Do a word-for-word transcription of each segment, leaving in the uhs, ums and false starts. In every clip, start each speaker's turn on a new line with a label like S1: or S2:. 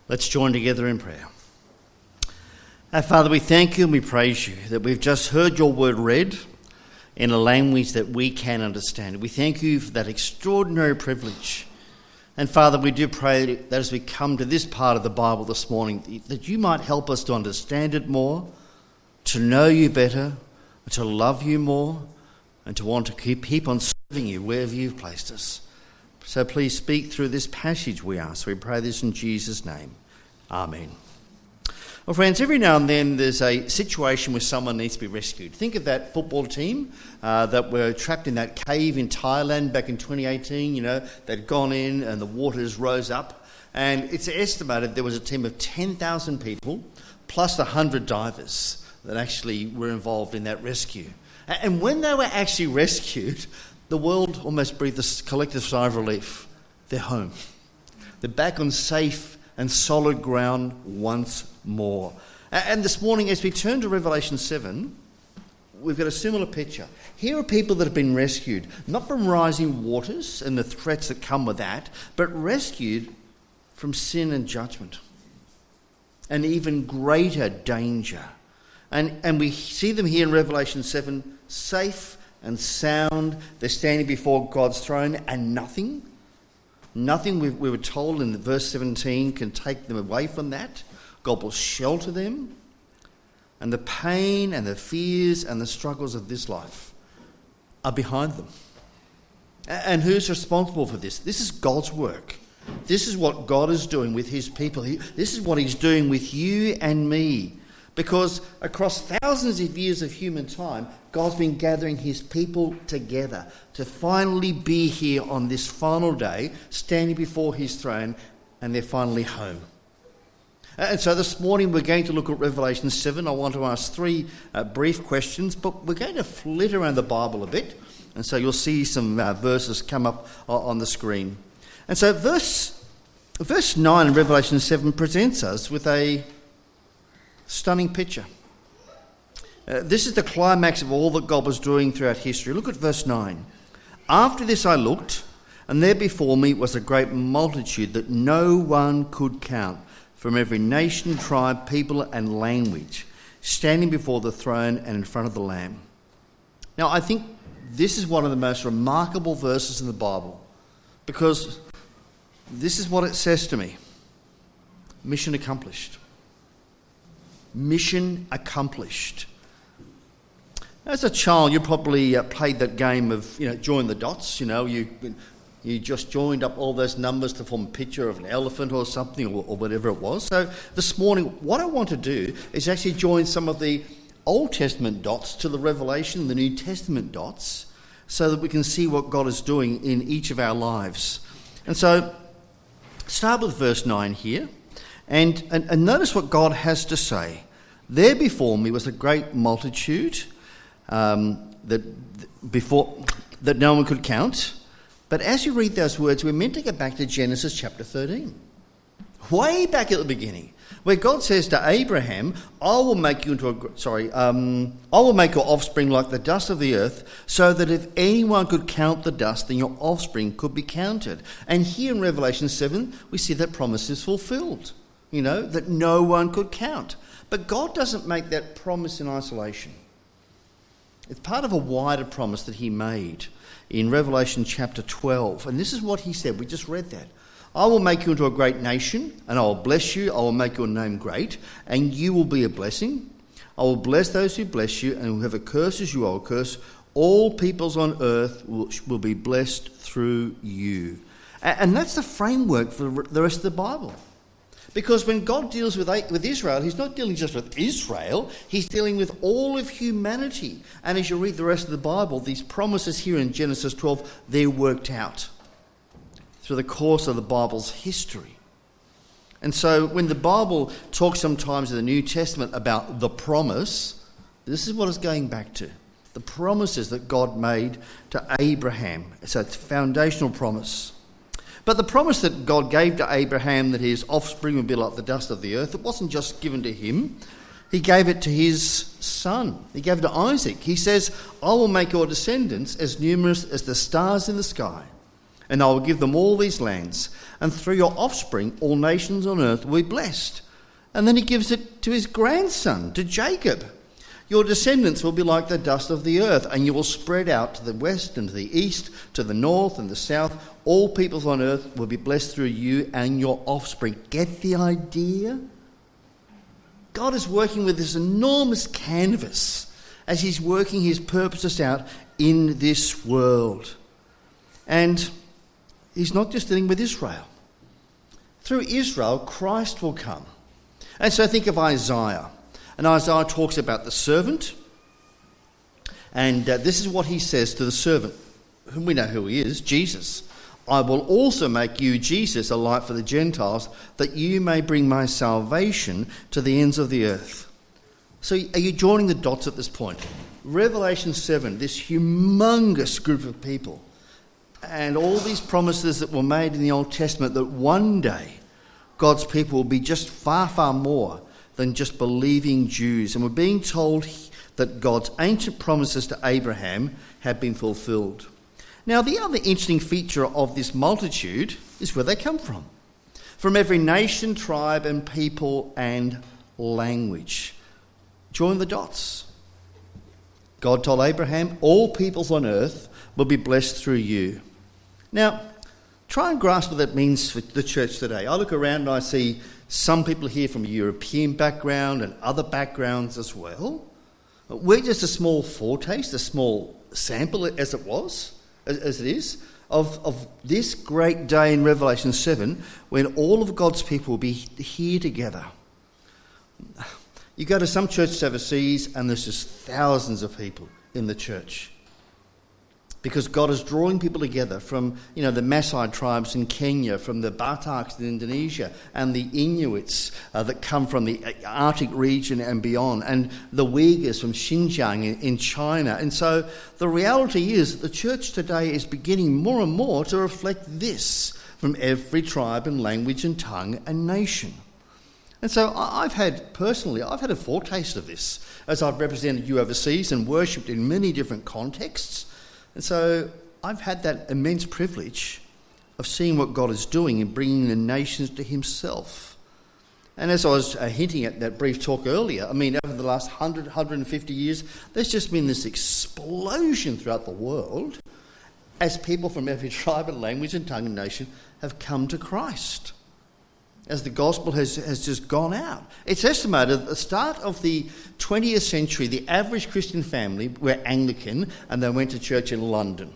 S1: Let's join together in prayer. Our Father, we thank you and we praise you that we've just heard your word read in a language that we can understand. We thank you for that extraordinary privilege. And Father, we do pray that as we come to this part of the Bible this morning, that you might help us to understand it more, to know you better, to love you more, and to want to keep, keep on serving you wherever you've placed us. So please speak through this passage, we ask. We pray this in Jesus' name. Amen. Well, friends, every now and then there's a situation where someone needs to be rescued. Think of that football team uh, that were trapped in that cave in Thailand back in twenty eighteen. You know, they'd gone in and the waters rose up. And it's estimated there was a team of ten thousand people plus one hundred divers that actually were involved in that rescue. And when they were actually rescued, the world almost breathed a collective sigh of relief. They're home. They're back on safe and solid ground once more. And this morning, as we turn to Revelation seven, we've got a similar picture. Here are people that have been rescued, not from rising waters and the threats that come with that, but rescued from sin and judgment and even greater danger. And, and we see them here in Revelation seven, safe and sound. They're standing before God's throne, and nothing, nothing we, we were told in verse seventeen can take them away from that. God will shelter them, and the pain and the fears and the struggles of this life are behind them. And who's responsible for this? This is God's work. This is what God is doing with his people. He, this is what he's doing with you and me. Because across thousands of years of human time, God's been gathering his people together to finally be here on this final day, standing before his throne, and they're finally home. And so this morning we're going to look at Revelation seven. I want to ask three uh, brief questions, but we're going to flit around the Bible a bit. And so you'll see some uh, verses come up uh, on the screen. And so verse, verse nine in Revelation seven presents us with a stunning picture. Uh, this is the climax of all that God was doing throughout history. Look at verse nine. After this I looked, and there before me was a great multitude that no one could count, from every nation, tribe, people, and language, standing before the throne and in front of the Lamb. Now, I think this is one of the most remarkable verses in the Bible, because this is what it says to me. Mission accomplished. Mission accomplished. As a child, you probably uh, played that game of, you know, join the dots. You know, you you just joined up all those numbers to form a picture of an elephant or something, or, or whatever it was. So this morning, what I want to do is actually join some of the Old Testament dots to the Revelation, the New Testament dots, so that we can see what God is doing in each of our lives. And so, start with verse nine here, and, and, and notice what God has to say. There before me was a great multitude um, that before that no one could count. But as you read those words, we're meant to go back to Genesis chapter thirteen, way back at the beginning, where God says to Abraham, "I will make you into a sorry, um, I will make your offspring like the dust of the earth, so that if anyone could count the dust, then your offspring could be counted." And here in Revelation seven, we see that promise is fulfilled. You know, that no one could count. But God doesn't make that promise in isolation. It's part of a wider promise that he made in Revelation chapter twelve. And this is what he said. We just read that. "I will make you into a great nation, and I will bless you. I will make your name great, and you will be a blessing. I will bless those who bless you, and whoever curses you, I will curse. All peoples on earth will, will be blessed through you." And that's the framework for the rest of the Bible. Because when God deals with, with Israel, he's not dealing just with Israel, he's dealing with all of humanity. And as you read the rest of the Bible, these promises here in Genesis twelve, they're worked out through the course of the Bible's history. And so when the Bible talks sometimes in the New Testament about the promise, this is what it's going back to. The promises that God made to Abraham. So it's a foundational promise. But the promise that God gave to Abraham that his offspring would be like the dust of the earth, it wasn't just given to him. He gave it to his son. He gave it to Isaac. He says, "I will make your descendants as numerous as the stars in the sky, and I will give them all these lands, and through your offspring all nations on earth will be blessed. And then he gives it to his grandson, to Jacob. Your descendants will be like the dust of the earth, and you will spread out to the west and to the east, to the north and the south. All peoples on earth will be blessed through you and your offspring. Get the idea? God is working with this enormous canvas as he's working his purposes out in this world. And he's not just dealing with Israel. Through Israel, Christ will come. And so think of Isaiah. And Isaiah talks about the servant. And uh, this is what he says to the servant, whom we know who he is, Jesus. I will also make you, Jesus, a light for the Gentiles, that you may bring my salvation to the ends of the earth. So are you joining the dots at this point? Revelation seven, this humongous group of people, and all these promises that were made in the Old Testament that one day God's people will be just far, far more than just believing Jews. And we're being told that God's ancient promises to Abraham have been fulfilled. Now, the other interesting feature of this multitude is where they come from. From every nation, tribe and people and language. Join the dots. God told Abraham, all peoples on earth will be blessed through you. Now, try and grasp what that means for the church today. I look around and I see some people here from a European background and other backgrounds as well. We're just a small foretaste, a small sample as it was, as, as it is, of, of this great day in Revelation seven when all of God's people will be here together. You go to some churches overseas and there's just thousands of people in the church. Because God is drawing people together from, you know, the Maasai tribes in Kenya, from the Bataks in Indonesia, and the Inuits uh, that come from the Arctic region and beyond, and the Uyghurs from Xinjiang in, in China. And so the reality is that the church today is beginning more and more to reflect this from every tribe and language and tongue and nation. And so I've had, personally, I've had a foretaste of this as I've represented you overseas and worshipped in many different contexts. And so I've had that immense privilege of seeing what God is doing in bringing the nations to himself. And as I was uh, hinting at that brief talk earlier, I mean, over the last one hundred, one hundred fifty years, there's just been this explosion throughout the world as people from every tribe and language and tongue and nation have come to Christ, as the gospel has, has just gone out. It's estimated at the start of the twentieth century, the average Christian family were Anglican and they went to church in London.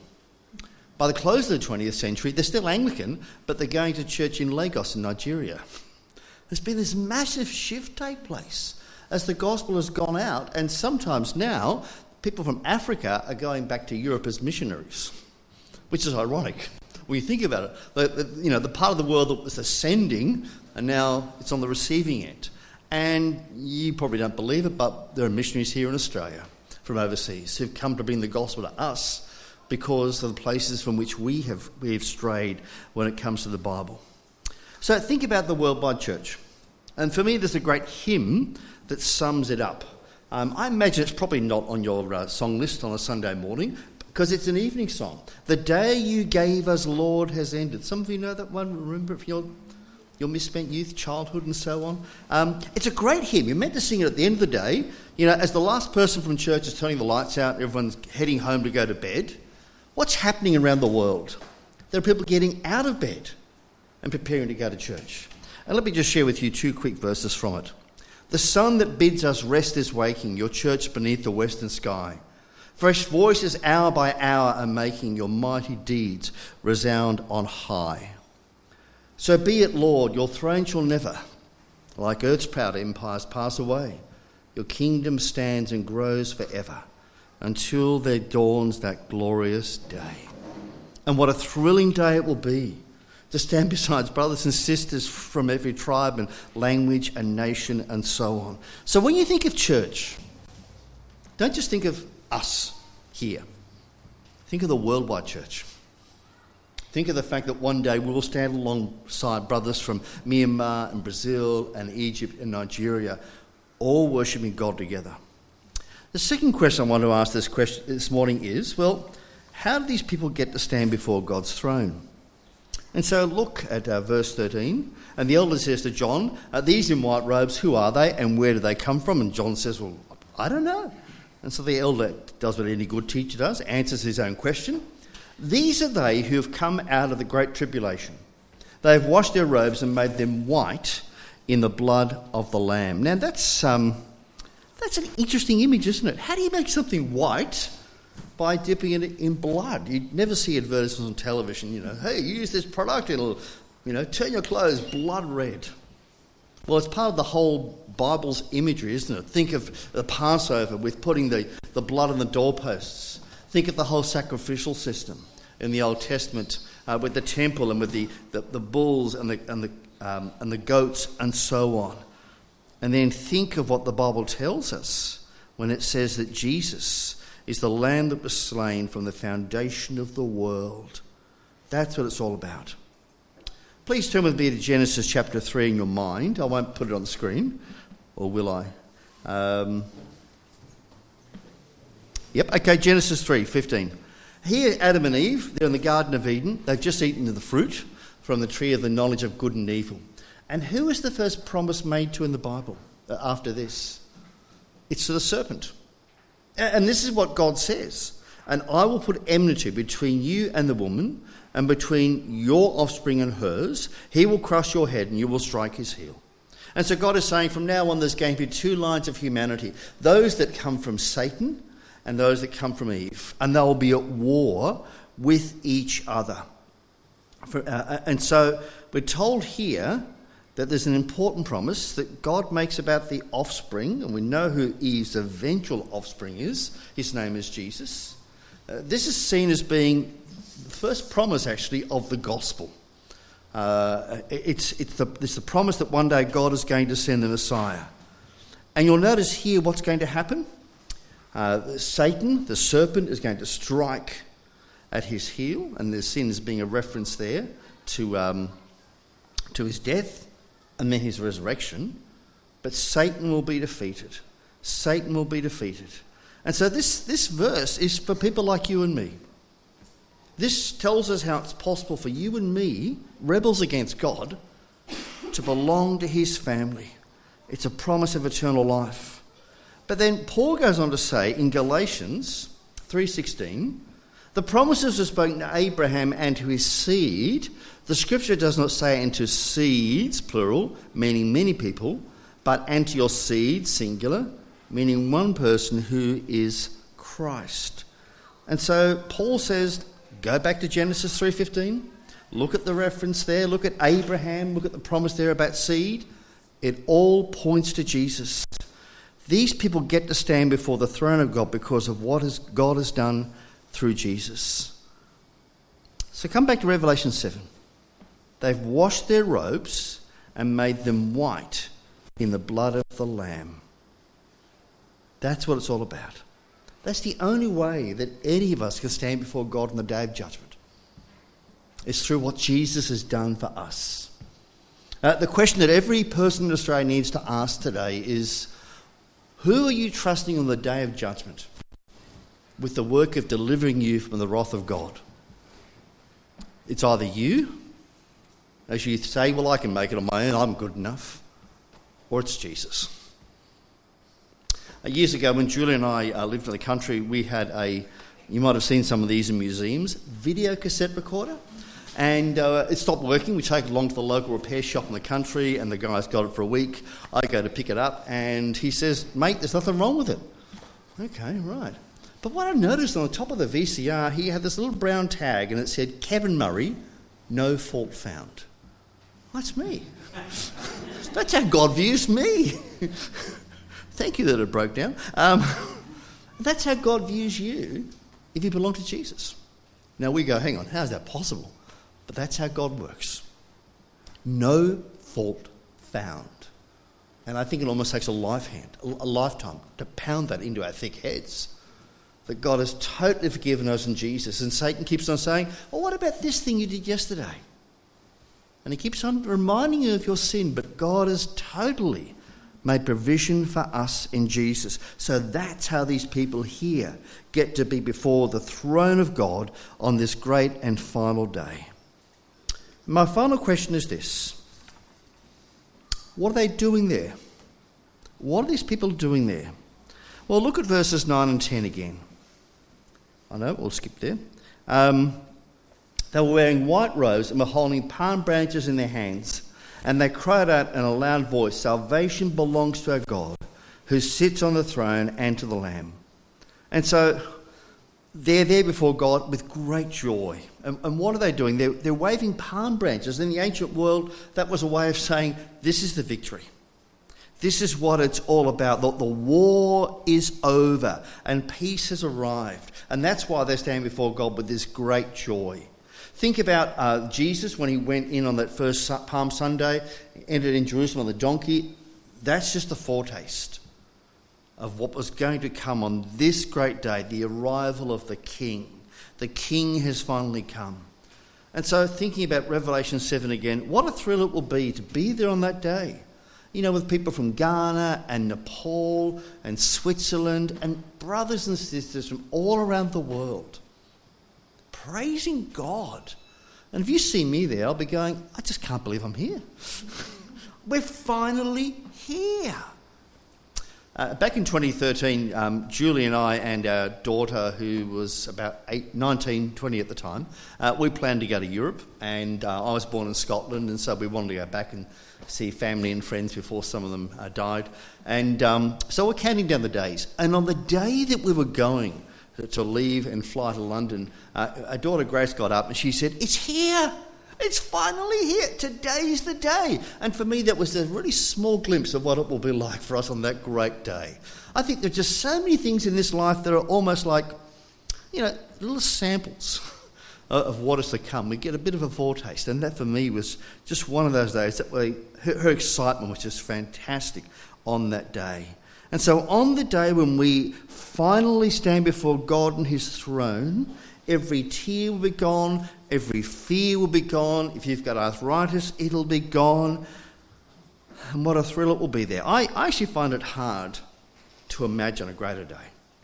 S1: By the close of the twentieth century, they're still Anglican, but they're going to church in Lagos in Nigeria. There's been this massive shift take place as the gospel has gone out, and sometimes now people from Africa are going back to Europe as missionaries, which is ironic. When you think about it, the, the, you know, the part of the world that was ascending, and now it's on the receiving end. And you probably don't believe it, but there are missionaries here in Australia from overseas who've come to bring the gospel to us because of the places from which we have we have strayed when it comes to the Bible. So think about the worldwide church. And for me, there's a great hymn that sums it up. Um, I imagine it's probably not on your uh, song list on a Sunday morning, because it's an evening song. The day you gave us, Lord, has ended. Some of you know that one, remember from your, your misspent youth, childhood and so on. Um, it's a great hymn. You're meant to sing it at the end of the day. You know, as the last person from church is turning the lights out, everyone's heading home to go to bed. What's happening around the world? There are people getting out of bed and preparing to go to church. And let me just share with you two quick verses from it. The sun that bids us rest is waking, your church beneath the western sky. Fresh voices hour by hour are making your mighty deeds resound on high. So be it, Lord, your throne shall never, like earth's proud empires, pass away. Your kingdom stands and grows forever until there dawns that glorious day. And what a thrilling day it will be to stand beside brothers and sisters from every tribe and language and nation and so on. So when you think of church, don't just think of us here. Think of the worldwide church. Think of the fact that one day we will stand alongside brothers from Myanmar and Brazil and Egypt and Nigeria, all worshipping God together. The second question I want to ask this question this morning is, well, how do these people get to stand before God's throne? And so look at uh, verse thirteen. And the elder says to John, uh, these in white robes, who are they and where do they come from? And John says, well, I don't know. And so the elder does what any good teacher does, answers his own question. These are they who have come out of the great tribulation. They have washed their robes and made them white in the blood of the Lamb. Now that's um, that's an interesting image, isn't it? How do you make something white? By dipping it in blood. You'd never see advertisements on television, you know, hey, use this product, it'll, you know, turn your clothes blood red. Well, it's part of the whole Bible's imagery, isn't it? Think of the Passover with putting the, the blood on the doorposts. Think of the whole sacrificial system in the Old Testament uh, with the temple and with the, the, the bulls and the, and, the, um, and the goats and so on. And then think of what the Bible tells us when it says that Jesus is the Lamb that was slain from the foundation of the world. That's what it's all about. Please turn with me to Genesis chapter three in your mind. I won't put it on the screen, or will I? Um, yep, okay, Genesis three fifteen. Here, Adam and Eve, they're in the Garden of Eden. They've just eaten of the fruit from the tree of the knowledge of good and evil. And who is the first promise made to in the Bible after this? It's to the serpent. And this is what God says. And I will put enmity between you and the woman, and between your offspring and hers. He will crush your head and you will strike his heel. And so God is saying from now on there's going to be two lines of humanity. Those that come from Satan and those that come from Eve. And they will be at war with each other. For, uh, and so we're told here that there's an important promise that God makes about the offspring, and we know who Eve's eventual offspring is. His name is Jesus. Uh, this is seen as being the first promise, actually, of the gospel. Uh, it's, it's, the, it's the promise that one day God is going to send the Messiah. And you'll notice here what's going to happen. Uh, Satan, the serpent, is going to strike at his heel, and there's sin as being a reference there to, um, to his death. And then his resurrection, but Satan will be defeated. Satan will be defeated. And so this, this verse is for people like you and me. This tells us how it's possible for you and me, rebels against God, to belong to his family. It's a promise of eternal life. But then Paul goes on to say in Galatians three sixteen, the promises are spoken to Abraham and to his seed. The scripture does not say and to seeds, plural, meaning many people, but and to your seed, singular, meaning one person who is Christ. And so Paul says, go back to Genesis three fifteen, look at the reference there, look at Abraham, look at the promise there about seed. It all points to Jesus. These people get to stand before the throne of God because of what has, God has done through Jesus. So come back to Revelation seven. They've washed their robes and made them white in the blood of the Lamb. That's what it's all about. That's the only way that any of us can stand before God on the day of judgment. It's through what Jesus has done for us. Uh, the question that every person in Australia needs to ask today is, who are you trusting on the day of judgment with the work of delivering you from the wrath of God? It's either you, as you say, well, I can make it on my own, I'm good enough, or it's Jesus. Uh, years ago, when Julie and I uh, lived in the country, we had a, you might have seen some of these in museums, video cassette recorder. And uh, it stopped working. We take it along to the local repair shop in the country, and the guy's got it for a week. I go to pick it up, and he says, mate, there's nothing wrong with it. Okay, right. But what I noticed on the top of the V C R, he had this little brown tag, and it said, Kevin Murray, no fault found. That's me. That's how God views me. Thank you that it broke down. Um, that's how God views you if you belong to Jesus. Now we go, hang on, how is that possible? But that's how God works. No fault found. And I think it almost takes a lifehand, a lifetime to pound that into our thick heads. That God has totally forgiven us in Jesus. And Satan keeps on saying, well, what about this thing you did yesterday? And he keeps on reminding you of your sin, but God has totally made provision for us in Jesus. So that's how these people here get to be before the throne of God on this great and final day. My final question is this. What are they doing there? What are these people doing there? Well, look at verses nine and ten again. I know, we'll skip there. Um, they were wearing white robes and were holding palm branches in their hands. And they cried out in a loud voice, "Salvation belongs to our God, who sits on the throne, and to the Lamb." And so they're there before God with great joy. And, and what are they doing? They're, they're waving palm branches. In the ancient world, that was a way of saying, this is the victory. This is what it's all about. The, the war is over and peace has arrived. And that's why they stand before God with this great joy. Think about uh, Jesus when he went in on that first Palm Sunday, entered in Jerusalem on the donkey. That's just a foretaste of what was going to come on this great day, the arrival of the King. The King has finally come. And so thinking about Revelation seven again, what a thrill it will be to be there on that day. You know, with people from Ghana and Nepal and Switzerland and brothers and sisters from all around the world, praising God. And if you see me there, I'll be going, I just can't believe I'm here. We're finally here. Uh, back in twenty thirteen, um, Julie and I and our daughter, who was about eight, nineteen, twenty at the time, uh, we planned to go to Europe. And uh, I was born in Scotland, and so we wanted to go back and see family and friends before some of them uh, died. And um, so we're counting down the days. And on the day that we were going to leave and fly to London, uh, our daughter Grace got up and she said, "It's here! It's finally here! Today's the day!" And for me, that was a really small glimpse of what it will be like for us on that great day. I think there are just so many things in this life that are almost like, you know, little samples of what is to come. We get a bit of a foretaste, and that for me was just one of those days that we, her, her excitement was just fantastic on that day. And so on the day when we finally stand before God and his throne, every tear will be gone, every fear will be gone. If you've got arthritis, it'll be gone. And what a thrill it will be there. I, I actually find it hard to imagine a greater day.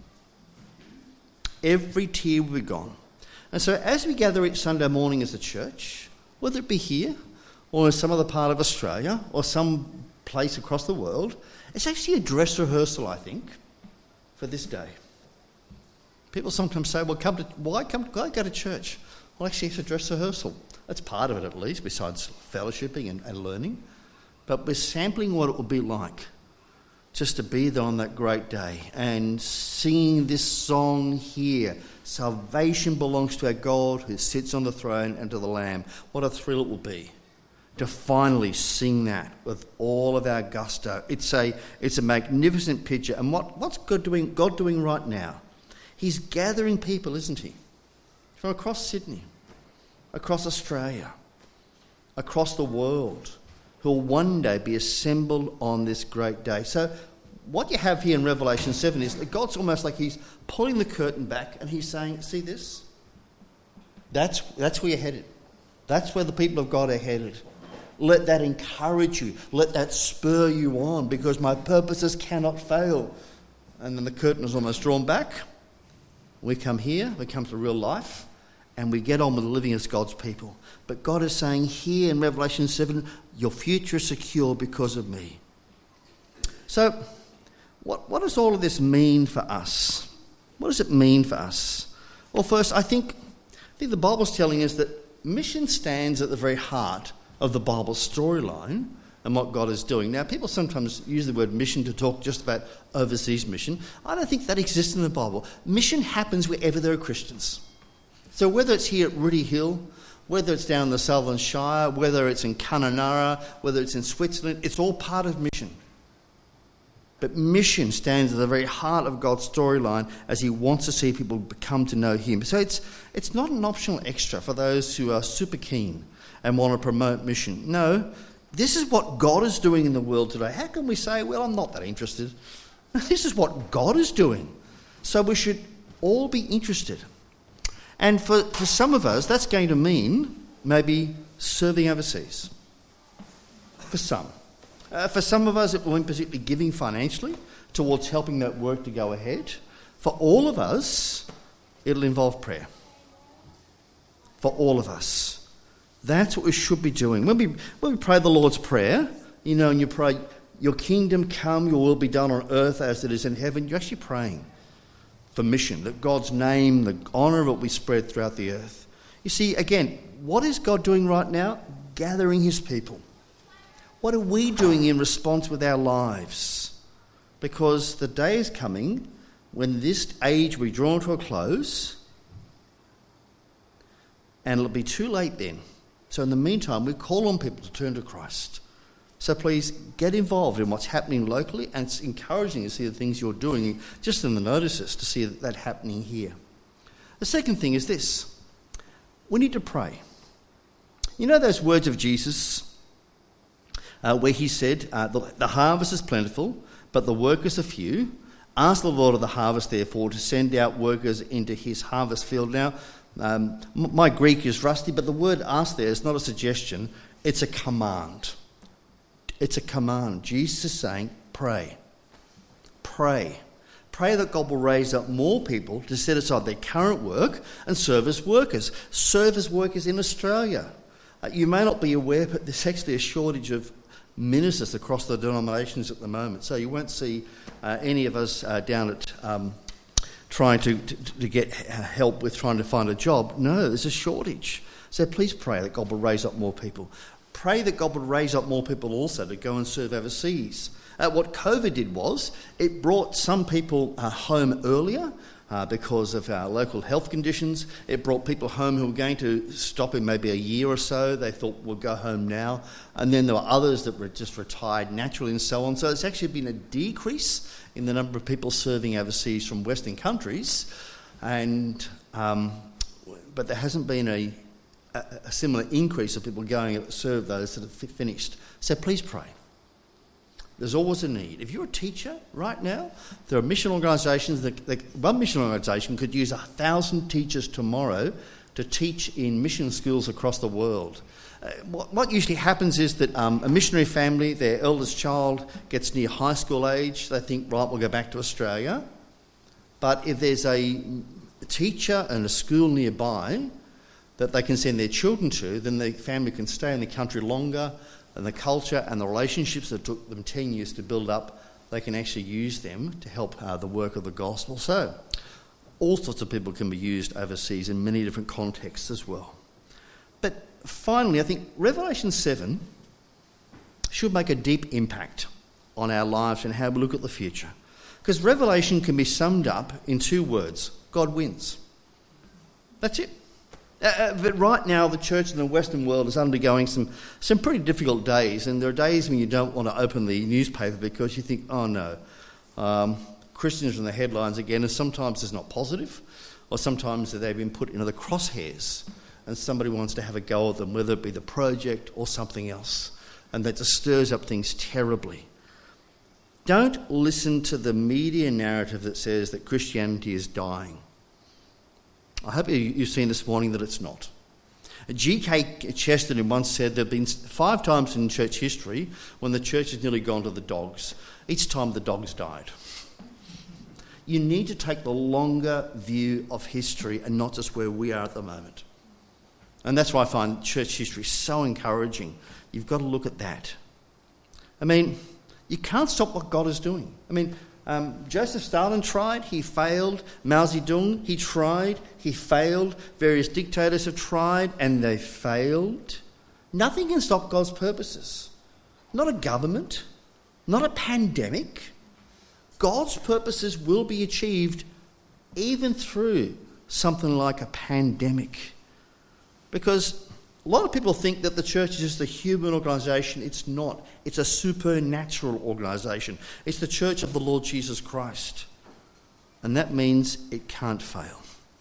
S1: Every tear will be gone. And so as we gather each Sunday morning as a church, whether it be here or in some other part of Australia or some place across the world, it's actually a dress rehearsal, I think, for this day. People sometimes say, well, come to, why come why go to church? Well, actually, it's a dress rehearsal. That's part of it, at least, besides fellowshipping and, and learning. But we're sampling what it will be like just to be there on that great day and singing this song here. Salvation belongs to our God who sits on the throne and to the Lamb. What a thrill it will be to finally sing that with all of our gusto. It's a it's a magnificent picture. And what, what's God doing, God doing right now? He's gathering people, isn't he? From across Sydney, across Australia, across the world, who will one day be assembled on this great day. So what you have here in Revelation seven is that God's almost like he's pulling the curtain back and he's saying, see this? That's, that's where you're headed. That's where the people of God are headed. Let that encourage you. Let that spur you on, because my purposes cannot fail. And then the curtain is almost drawn back. We come here, we come to real life, and we get on with living as God's people. But God is saying here in Revelation seven, your future is secure because of me. So, what, what does all of this mean for us? What does it mean for us? Well, first, I think, I think the Bible's telling us that mission stands at the very heart of the Bible storyline and what God is doing. Now, people sometimes use the word mission to talk just about overseas mission. I don't think that exists in the Bible. Mission happens wherever there are Christians. So whether it's here at Ruddy Hill, whether it's down in the Southern Shire, whether it's in Kununurra, whether it's in Switzerland, it's all part of mission. But mission stands at the very heart of God's storyline as he wants to see people come to know him. So it's it's not an optional extra for those who are super keen and want to promote mission. No, this is what God is doing in the world today. How can we say, well, I'm not that interested? This is what God is doing. So we should all be interested. And for, for some of us, that's going to mean maybe serving overseas. For some. Uh, for some of us, it will mean particularly giving financially towards helping that work to go ahead. For all of us, it'll involve prayer. For all of us. That's what we should be doing. When we, when we pray the Lord's Prayer, you know, and you pray, your kingdom come, your will be done on earth as it is in heaven, you're actually praying for mission, that God's name, the honour of it will be spread throughout the earth. You see, again, what is God doing right now? Gathering his people. What are we doing in response with our lives? Because the day is coming when this age will be drawn to a close, and it'll be too late then. So in the meantime, we call on people to turn to Christ. So please get involved in what's happening locally, and it's encouraging to see the things you're doing just in the notices, to see that happening here. The second thing is this. We need to pray. You know those words of Jesus uh, where he said, uh, the, the harvest is plentiful, but the workers are few. Ask the Lord of the harvest, therefore, to send out workers into his harvest field. Now, um, my Greek is rusty, but the word ask there is not a suggestion, it's a command. It's a command. Jesus is saying, pray. Pray. Pray that God will raise up more people to set aside their current work and serve as workers. Serve as workers in Australia. Uh, you may not be aware, but there's actually a shortage of ministers across the denominations at the moment. So you won't see uh, any of us uh, down at um, trying to, to, to get help with trying to find a job. No, there's a shortage. So please pray that God will raise up more people. Pray that God would raise up more people also to go and serve overseas. Uh, what COVID did was it brought some people uh, home earlier uh, because of our local health conditions. It brought people home who were going to stop in maybe a year or so. They thought, we'll go home now. And then there were others that were just retired naturally and so on. So it's actually been a decrease in the number of people serving overseas from Western countries. And um, but there hasn't been a, a, a similar increase of people going to serve those that have finished. So please pray. There's always a need. If you're a teacher right now, there are mission organisations that, that one mission organisation could use a thousand teachers tomorrow to teach in mission schools across the world. Uh, what, what usually happens is that um, a missionary family, their eldest child gets near high school age, they think, right, we'll go back to Australia. But if there's a teacher and a school nearby that they can send their children to, then the family can stay in the country longer, and the culture and the relationships that took them ten years to build up, they can actually use them to help uh, the work of the gospel. So, all sorts of people can be used overseas in many different contexts as well. But finally, I think Revelation seven should make a deep impact on our lives and how we look at the future. Because Revelation can be summed up in two words: God wins. That's it. Uh, but right now, the church in the Western world is undergoing some, some pretty difficult days, and there are days when you don't want to open the newspaper because you think, oh no, um, Christians are in the headlines again, and sometimes it's not positive, or sometimes they've been put into the crosshairs, and somebody wants to have a go at them, whether it be the project or something else, and that just stirs up things terribly. Don't listen to the media narrative that says that Christianity is dying. I hope you've seen this morning that it's not. G K Chesterton once said there have been five times in church history when the church has nearly gone to the dogs. Each time the dogs died. You need to take the longer view of history and not just where we are at the moment. And that's why I find church history so encouraging. You've got to look at that. I mean, you can't stop what God is doing. I mean, Um, Joseph Stalin tried, he failed. Mao Zedong, he tried, he failed. Various dictators have tried and they failed. Nothing can stop God's purposes. Not a government, not a pandemic. God's purposes will be achieved even through something like a pandemic. Because a lot of people think that the church is just a human organisation. It's not. It's a supernatural organisation. It's the church of the Lord Jesus Christ. And that means it can't fail.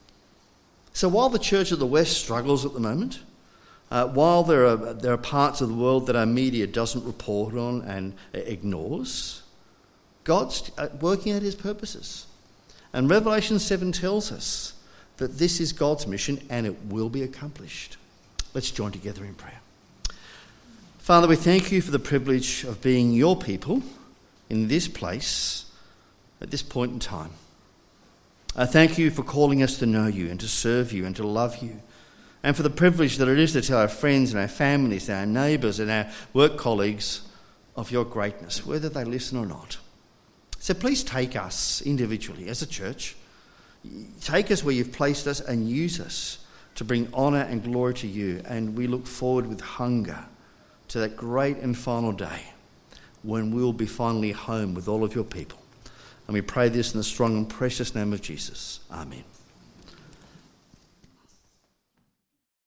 S1: So while the church of the West struggles at the moment, uh, while there are, there are parts of the world that our media doesn't report on and ignores, God's working out his purposes. And Revelation seven tells us that this is God's mission and it will be accomplished. Let's join together in prayer. Father, we thank you for the privilege of being your people in this place at this point in time. I thank you for calling us to know you and to serve you and to love you and for the privilege that it is to tell our friends and our families and our neighbours and our work colleagues of your greatness, whether they listen or not. So please take us individually as a church. Take us where you've placed us and use us to bring honour and glory to you. And we look forward with hunger to that great and final day when we will be finally home with all of your people. And we pray this in the strong and precious name of Jesus. Amen.